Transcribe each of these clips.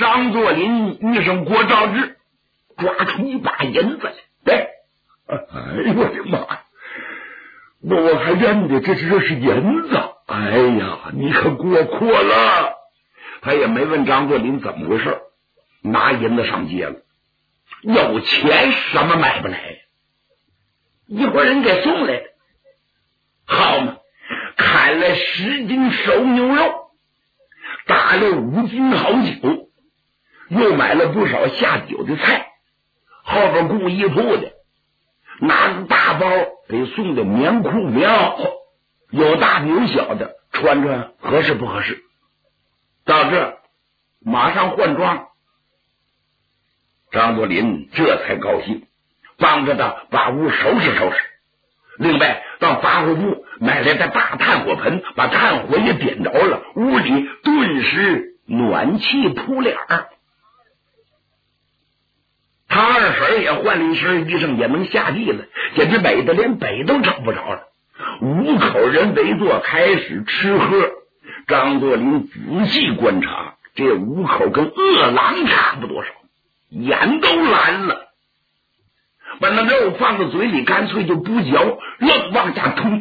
张作霖遇上郭兆志，抓出一把银子来。 哎呦我的妈！我还认得这是银子。哎呀，你可过阔了。 他也没问张作霖怎么回事，拿银子上街了。有钱什么买不来？一会儿人给送来了，好嘛，砍了10斤熟牛肉，打了5斤好酒，又买了不少下酒的菜，后边雇衣铺的拿个大包给送的棉裤棉袄，有大的有小的，穿穿合适不合适？到这马上换装。张作霖这才高兴，帮着他把屋收拾收拾。另外到杂货铺买来的大炭火盆，把炭火也点着了，屋里顿时暖气扑脸儿。他二婶也换了一身衣裳，也能下地了，简直美的连北都找不着了。5口人围坐开始吃喝。张作霖仔细观察，这5口跟饿狼差不多少，眼都蓝了，把那肉放到嘴里干脆就不嚼，愣往下吞。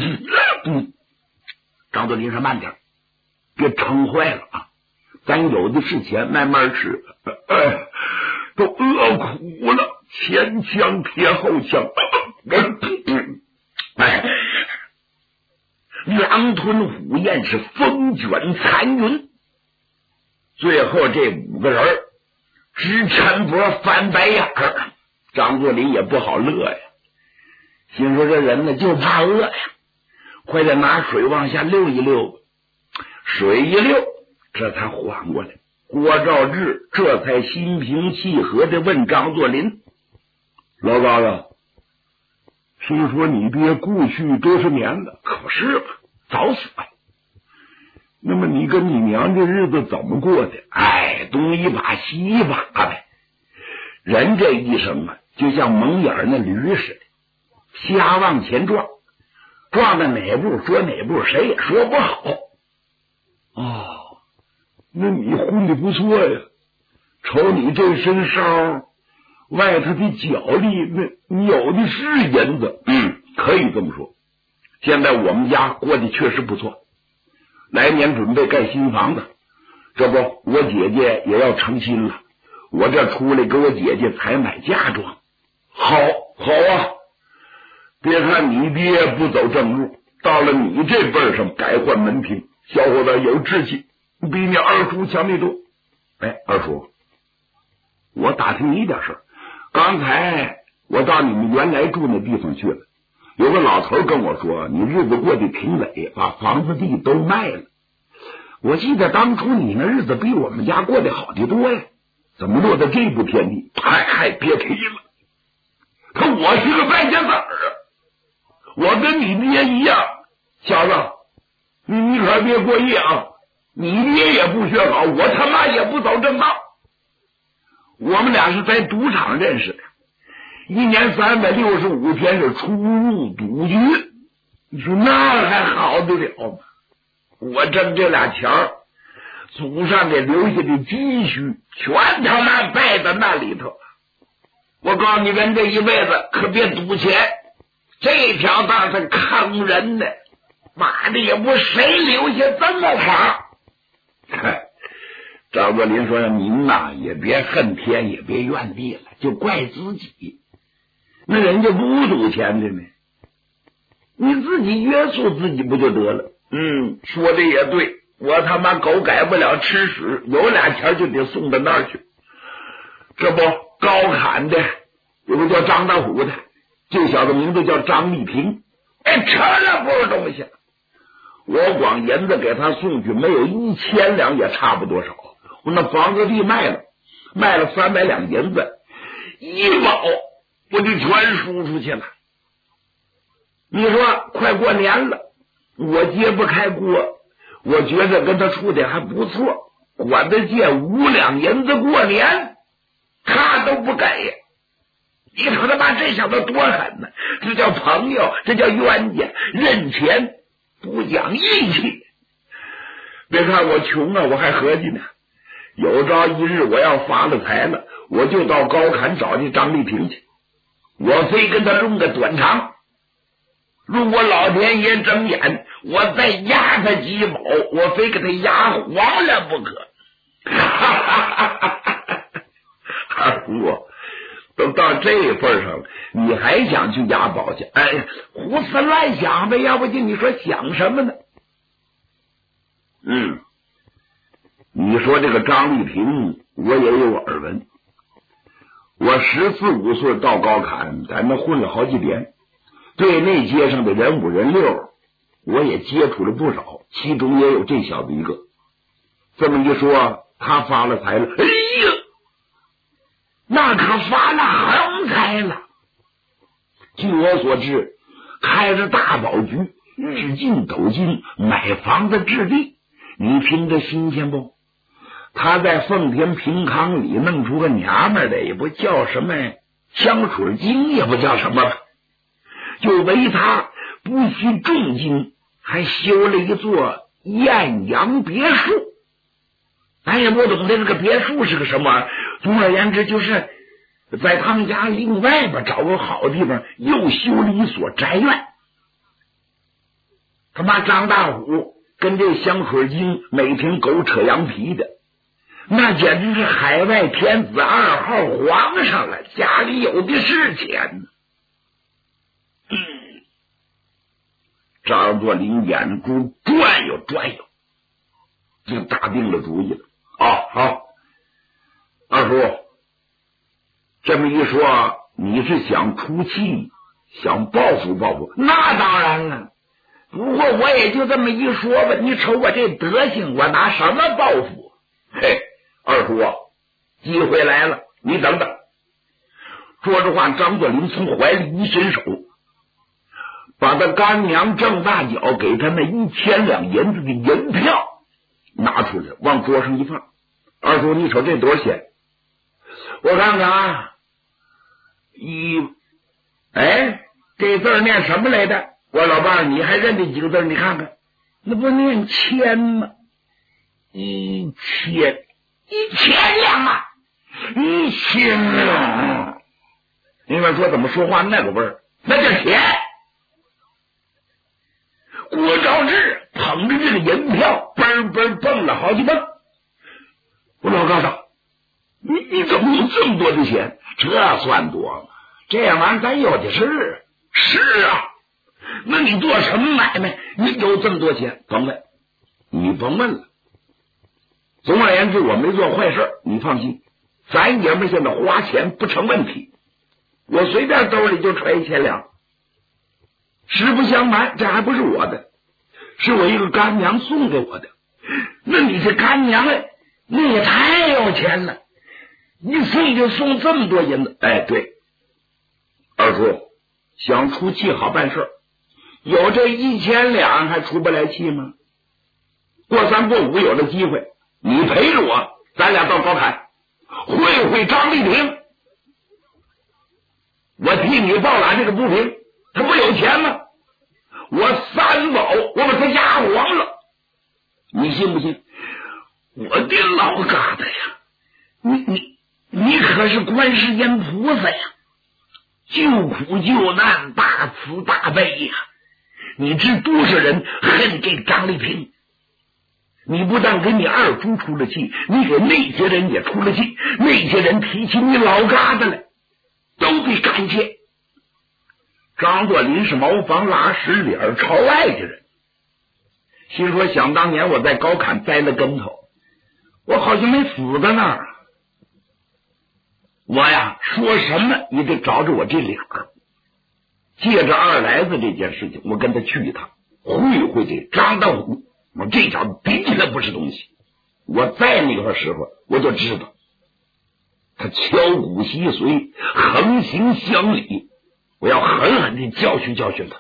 张作霖说慢点，别撑坏了啊，咱有的是钱，慢慢吃。 都饿苦了，前腔贴后腔。 狼吞虎咽是风卷残云。最后这5个人直抻脖翻白眼儿，张作霖也不好乐呀，心说这人呢就怕饿呀，快点拿水往下溜一溜。水一溜，这才缓过来。郭兆志这才心平气和的问张作霖： 老高呀，听说你爹故去多少年了？ 可是吧，早死了。 那么你跟你娘这日子怎么过的？ 东一把西一把呗。人这一生啊，就像蒙眼那驴似的，瞎往前撞，撞到哪步说哪步，谁也说不好。 那你混的不错呀，瞅你这身梢，外头的脚力，那你有的是银子。 可以这么说。现在我们家过得确实不错，来年准备盖新房子，这不我姐姐也要成亲了，我这出来给我姐姐采买嫁妆。 好啊，别看你爹不走正路，到了你这辈上改换门庭，小伙子有志气，比你二叔强得多。 二叔，我打听你一点事儿。刚才我到你们原来住那地方去了，有个老头跟我说你日子过得挺累，把房子地都卖了。我记得当初你那日子比我们家过得好得多呀，怎么落到这步田地？ 别提了，我是个败家子儿啊，我跟你爹一样。小子，你可别过夜啊，你爹也不学好，我他妈也不走正道。 我们俩是在赌场认识的，1年365天是出入赌局， 你说那还好得了吗？ 我挣这俩钱儿，祖上给留下的积蓄全他妈败在那里头。我告诉你，人这一辈子可别赌钱，这条道是坑人的，妈的也不谁留下这么好。张作霖说：“您呐，也别恨天，也别怨地了，就怪自己。那人家不赌钱的呢，你自己约束自己不就得了？”说的也对，我他妈狗改不了吃屎，有俩钱就得送到那儿去。这不高砍的有个叫张大虎的，这小子名字叫张立平，扯了不是东西。我光银子给他送去没有1000两也差不多少。我那房子地卖了300两银子，医保我就全输出去了。你说快过年了，我揭不开锅，我觉得跟他处的还不错，管他借5两银子过年，他都不给。你瞅他妈这小子多狠呢，这叫朋友，这叫冤家，认钱不讲义气。别看我穷啊，我还合计呢， 有朝一日我要发了财了，我就到高坎找这张丽萍去，我非跟他论个短长。如果老天爷睁眼，我再压他几宝，我非给他压黄了不可。二叔，都到这份上了，你还想去押宝去？哎，胡思乱想呗，要不就你说想什么呢？你说这个张丽萍，我也有耳闻。我14、15岁到高坎，在那混了好几年，对那街上的人五人六，我也接触了不少，其中也有这小子一个。这么一说，他发了财了，哎呀，那可发了横财了。据我所知，开着大宝局，日进斗金，买房子置地，你听着新鲜不？他在奉天平康里弄出个娘们来，也不叫什么香水精，也不叫什么，就为他不需重金，还修了一座艳阳别墅。咱也不懂这个别墅是个什么，总而言之就是在他们家另外边找个好地方，又修了一所宅院。他妈张大虎跟这香水精每天狗扯羊皮的，那简直是海外天子2号皇上了，家里有的是钱。张作霖眼珠转悠转悠，就打定了主意了。好，二叔，这么一说，你是想出气，想报复报复？那当然了，不过我也就这么一说吧，你瞅我这德行，我拿什么报复？嘿，二叔啊，机会来了，你等等。说着话，张作霖从怀里一伸手，把他干娘郑大脚给他那1000两银子的银票拿出来，往桌上一放。二叔，你瞅这多少钱？我看看啊，这字念什么来着？我老伴儿，你还认这几个字？你看看，那不念千吗？1000两啊！1000两！你们说怎么说话那个味儿？那叫钱。郭昭志捧着这个银票，嘣嘣蹦了好几蹦。我老高大，你怎么有这么多的钱？这算多吗？这玩意儿咱有的是。是啊，那你做什么买卖？你有这么多钱？甭问，你甭问了。总而言之，我没做坏事，你放心。咱爷们现在花钱不成问题，我随便兜里就揣1000两。实不相瞒，这还不是我的，是我一个干娘送给我的。那你这干娘那也太有钱了，一送就送这么多银子。哎，对，二叔想出气好办事，有这1000两还出不来气吗？过3过5有了机会，你陪着我，咱俩到高坎会会张丽萍，我替你报答这个不平。他不有钱吗？我3宝我把他压黄了，你信不信？我的老嘎子呀，你可是观世音菩萨呀，救苦救难，大慈大悲呀！你知多少人恨这张丽萍？你不但给你二叔出了气，你给那些人也出了气，那些人提起你老嘎子来，都得感谢。张作霖是茅房拉屎脸朝外的人，心说想当年我在高坎栽了跟头，我好像没死在那儿。我呀说什么也得找着我这脸儿，借着二来子这件事情，我跟他去一趟，会会这张大虎。我这小子的确不是东西，我在那个时候我就知道他敲骨吸髓，横行乡里，我要狠狠地教训教训他。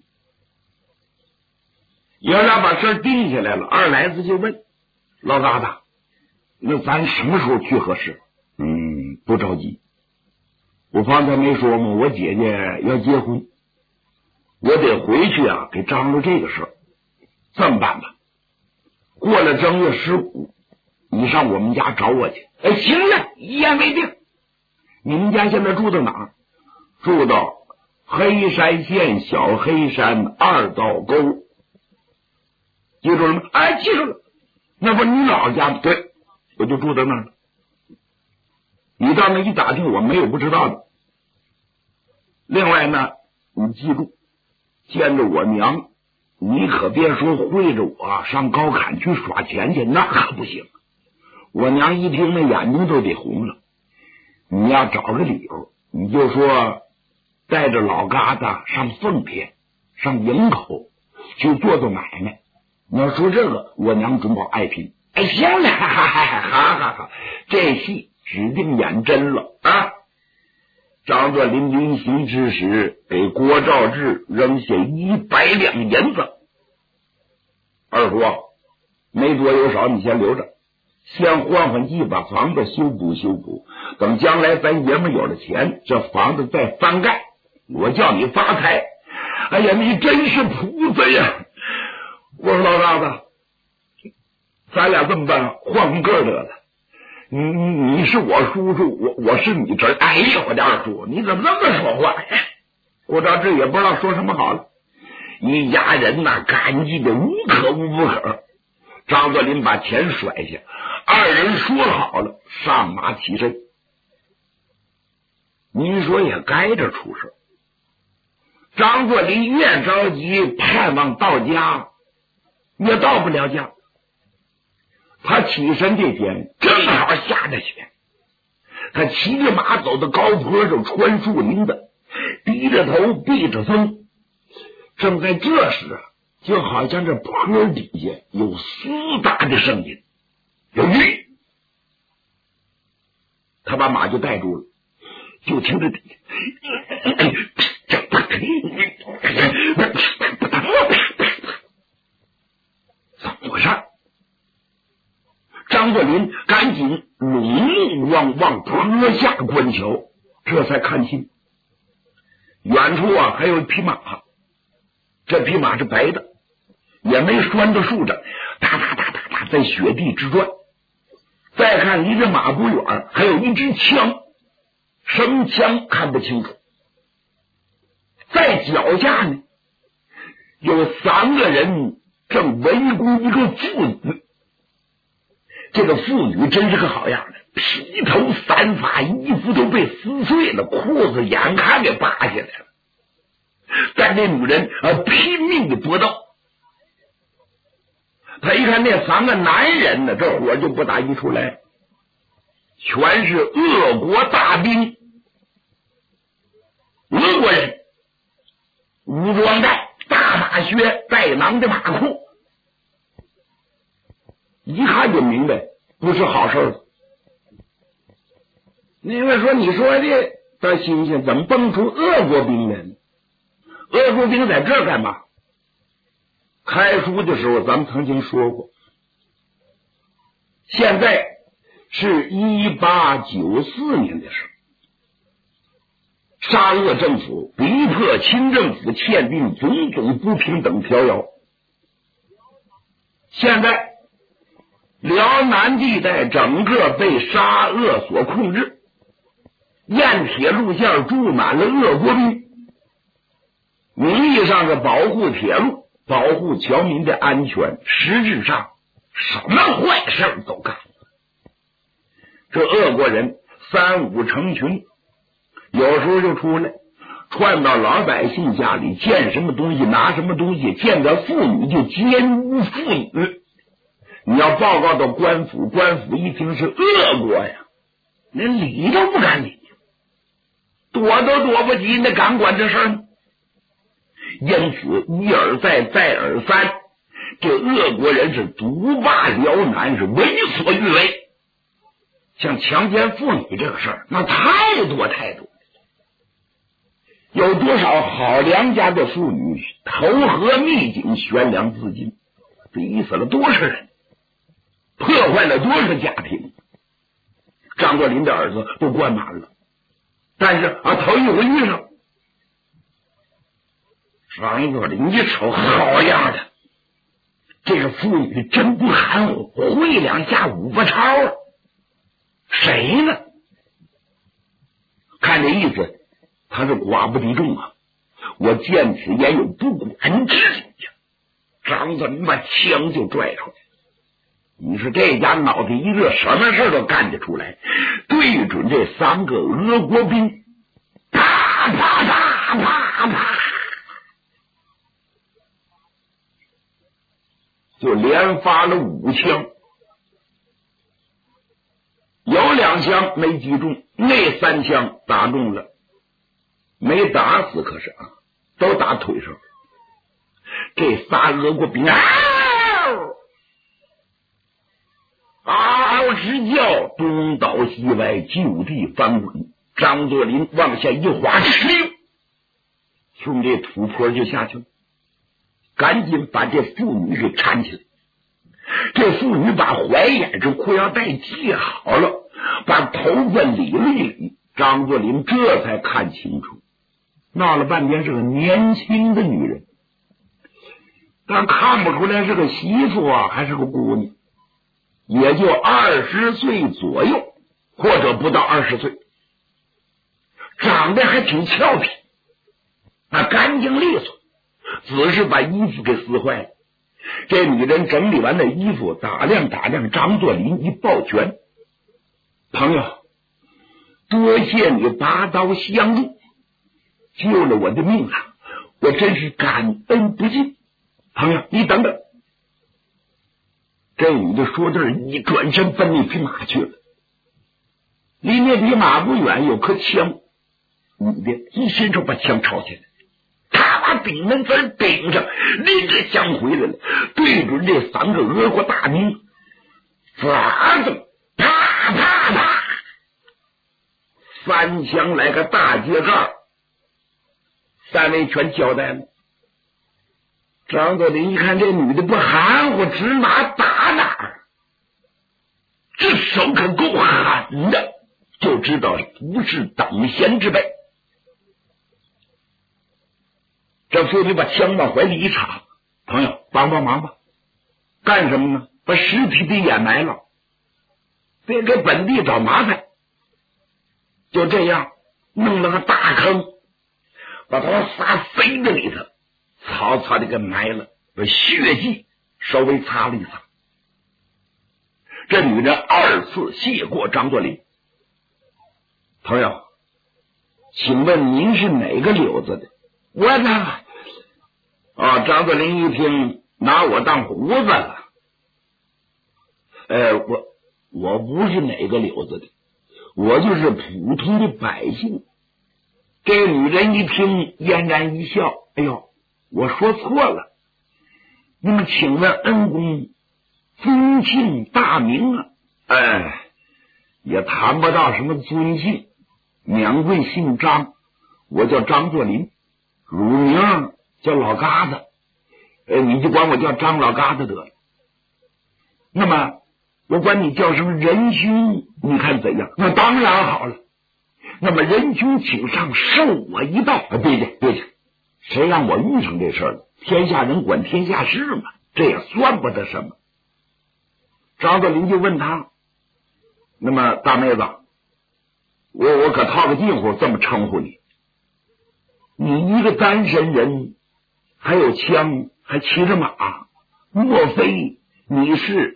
爷俩把事定下来了，二来子就问老大大，那咱什么时候去合适？不着急，我方才没说吗？我姐姐要结婚，我得回去啊，给张罗这个事儿。这么办吧，过了正月15， 你上我们家找我去。行了，一言为定。你们家现在住到哪儿？住到黑山县小黑山2道沟，记住了吗？记住了。那不是你老家吗？对，我就住在那儿了。你到那一打听，我没有不知道的。另外呢，你记住，见着我娘，你可别说会着我上高坎去耍钱去，那可不行。我娘一听，那眼睛都得红了。你要找个理由，你就说带着老疙瘩上奉天、上营口去做买卖。你要说这个，我娘准保爱拼。行了，好，这戏指定演真了啊！张作霖临行之时，给郭兆志扔下100两银子。二叔，没多有少，你先留着，先换季，把房子修补。等将来咱爷们有了钱，这房子再翻盖，我叫你发财。哎呀，你真是菩萨呀！我说老大子，咱俩这么办，换个得了。你是我叔叔，我是你侄儿。哎呀，我的二叔，你怎么这么说话呀？我这也不知道说什么好了。一家人呐，感激的无可无不可。张作霖把钱甩下，二人说好了，上马起身。您说也该着出事。张作霖越着急，盼望到家，也到不了家。他起身这天正好下着雪，他骑着马走到高坡上，穿树林子，低着头避着风。正在这时，就好像这坡底下有厮打的声音，有雨。他把马就带住了，就听着底下怎么回事？张作霖赶紧拢目往坡下观瞧，这才看清远处还有一匹马。这匹马是白的，也没拴到树上，哒哒哒哒哒在雪地之转。再看离这马不远，还有一支枪，什么枪看不清楚。在脚下呢，有3个人正围攻一个妇女。这个妇女真是个好样的，披头散发，衣服都被撕碎了，裤子眼看给扒下来了。但这女人拼命的搏斗。他一看那3个男人呢，这火就不打一处来，全是俄国大兵，俄国人，武装带，大马靴，带囊的马裤，一看就明白不是好事了。另外说，你说的到新鲜，怎么蹦出俄国兵来呢？俄国兵在这儿干嘛？开书的时候咱们曾经说过，现在是1894年的事，沙俄政府逼迫清政府签订种种不平等条约。现在辽南地带整个被沙俄所控制，沿铁路线驻满了俄国兵，名义上是保护铁路，保护侨民的安全，实质上什么坏事都干。这俄国人3、5成群，有时候就出来窜到老百姓家里，见什么东西拿什么东西，见着妇女就奸污妇女。你要报告到官府，官府一听是俄国呀，连理都不敢理，躲都躲不及，那敢管这事儿吗？因此一而再再而三，这俄国人是独霸辽南，是为所欲为。像强奸妇女这个事儿，那太多太多，有多少好良家的妇女投河秘井，悬梁自尽，逼死了多少人，破坏了多少家庭。张作霖的儿子都关满了，但是头一回遇上张作霖，一瞅好样的， 这个妇女真不含糊，会两下五个抄啊！谁呢？看这意思，他是寡不敌众啊！我见此言有不管之理呀！张作霖把枪就拽出来。你说这家脑袋一热，什么事都干得出来，对准这3个俄国兵，啪啪啪啪啪，就连发了5枪，有2枪没击中，那3枪打中了，没打死，可是啊，都打腿上。这仨俄国兵嗷直叫，东倒西歪，就地翻滚。张作霖往下一滑，从这土坡就下去了，赶紧把这妇女给搀起来。这妇女把怀眼这裤腰带系好了，把头发理了一理，张作霖这才看清楚，闹了半天是个年轻的女人，但看不出来是个媳妇啊，还是个姑娘，也就20岁左右，或者不到20岁，长得还挺俏皮，干净利索，只是把衣服给撕坏了。这女人整理完的衣服，打量张作霖，一抱拳：“朋友，多谢你拔刀相助，救了我的命啊！我真是感恩不尽。朋友，你等等。”这女的说这一转身奔那匹马去了。离那匹马不远有颗枪，女的一伸手把枪抄起来，他把顶门子顶上，拎着枪回来了，对准这3个俄国大兵，唰的啪啪啪，3枪来个大接杠，3位全交代了。张作霖一看这女的不含糊，指哪打哪，这手可够狠的，就知道不是等闲之辈。这妇女把枪往怀里一插：“朋友，帮忙吧！干什么呢？把尸体给掩埋了，别给本地找麻烦。”就这样弄了个大坑，把他们仨塞在里头，草草的给埋了，把血迹稍微擦了一擦。这女人2次谢过张作霖：“朋友，请问您是哪个柳子的？”“我呢？”张作霖一听，拿我当胡子了。我不是哪个柳子的，我就是普通的百姓。这女人一听，嫣然一笑：“哎呦，我说错了。那么请问恩公尊姓大名啊？”“也谈不到什么尊姓，两贵姓张，我叫张作霖，乳名叫老疙瘩，你就管我叫张老疙瘩得了。那么我管你叫声仁兄，你看怎样？”“那当然好了。那么仁兄请上，受我一拜。”“别介，谁让我遇上这事了？天下人管天下事嘛，这也算不得什么。”张作霖就问他：“那么大妹子，我可套个近乎这么称呼你，你一个单身人，还有枪，还骑着马，莫非你是？”“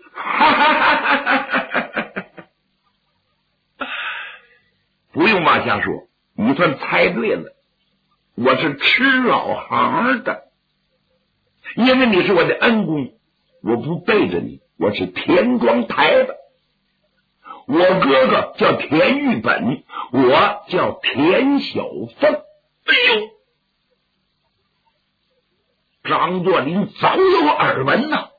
不用往下说，你算猜对了，我是吃老行的。因为你是我的恩公，我不背着你，我是田庄台的。我哥哥叫田玉本，我叫田小凤。”哎呦，张作霖早有耳闻呐，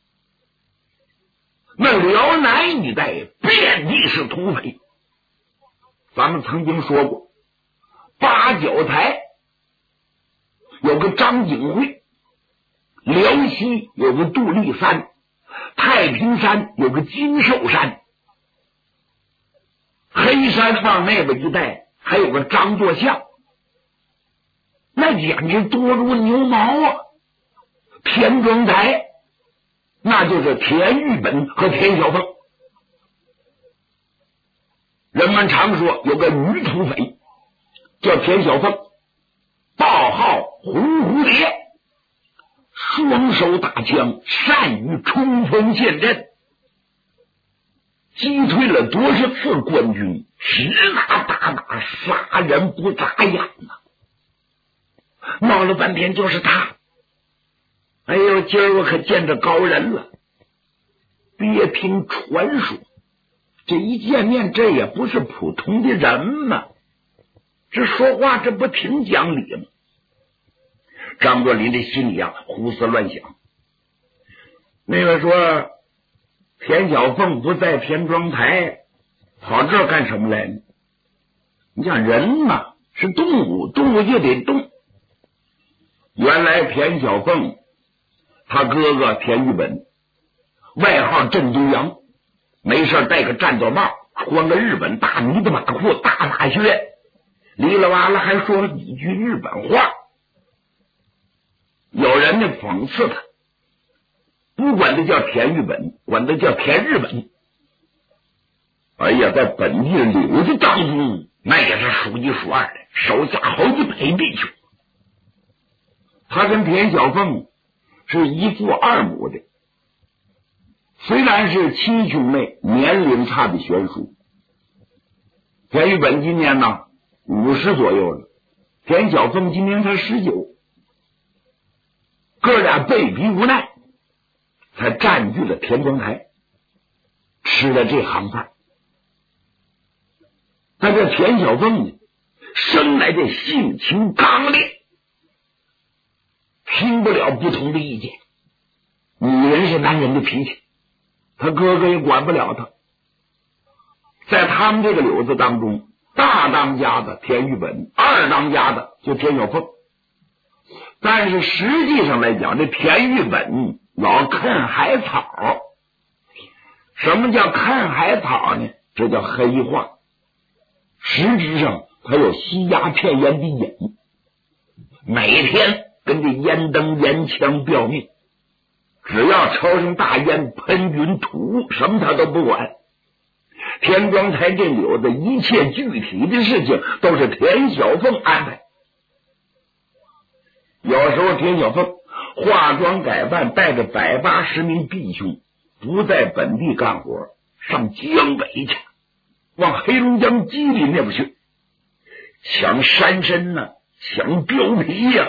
那辽南一带遍地是土匪。咱们曾经说过，八角台有个张景惠，辽西有个杜立山，太平山有个金寿山，黑山往那边一带还有个张作相，那简直多如牛毛啊！田庄台那就是田玉本和田小凤。人们常说有个女土匪叫田小凤，报号红蝴蝶，双手打枪，善于冲锋陷阵，击退了多少次官军，实打打杀人不眨眼呐！闹了半天就是他。哎呦，今儿我可见着高人了。别听传说，这一见面，这也不是普通的人嘛，这说话这不挺讲理吗？张作霖的心里胡思乱想。那个说田小凤不在田庄台，跑这儿干什么来呢？你想人嘛是动物，动物就得动。原来田小凤他哥哥田玉本外号镇都阳，没事戴个战斗帽，穿个日本大呢子马裤、大马靴，哩啦哇啦还说了几句日本话。有人呢讽刺他，不管他叫田玉本，管他叫田日本。哎呀，在本地柳子当中，那也是数一数二的，手下好几百弟兄。他跟田小凤是一父二母的，虽然是亲兄妹，年龄差的悬殊。田玉本今年呢50左右了，田小凤今年才19，哥俩被逼无奈，才占据了田庄台，吃了这行饭。但这田小凤呢，生来的性情刚烈，听不了不同的意见。女人是男人的脾气，他哥哥也管不了他。在他们这个柳子当中，大当家的田玉本，二当家的就田小凤。但是实际上来讲，这田玉本老啃海草。什么叫啃海草呢？这叫黑话。实质上他有吸鸦片烟的瘾，每天跟这烟灯烟枪吊命，只要抽上大烟喷云吐雾，什么他都不管。田庄台这柳子一切具体的事情都是田小凤安排。有时候田小凤化妆改扮，带着180名弟兄不在本地干活，上江北去，往黑龙江吉林那边去，抢山参呐，抢貂皮呀，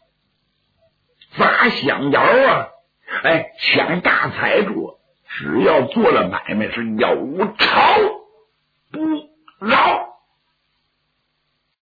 砸响窑啊，抢大财主，只要做了买卖是有钞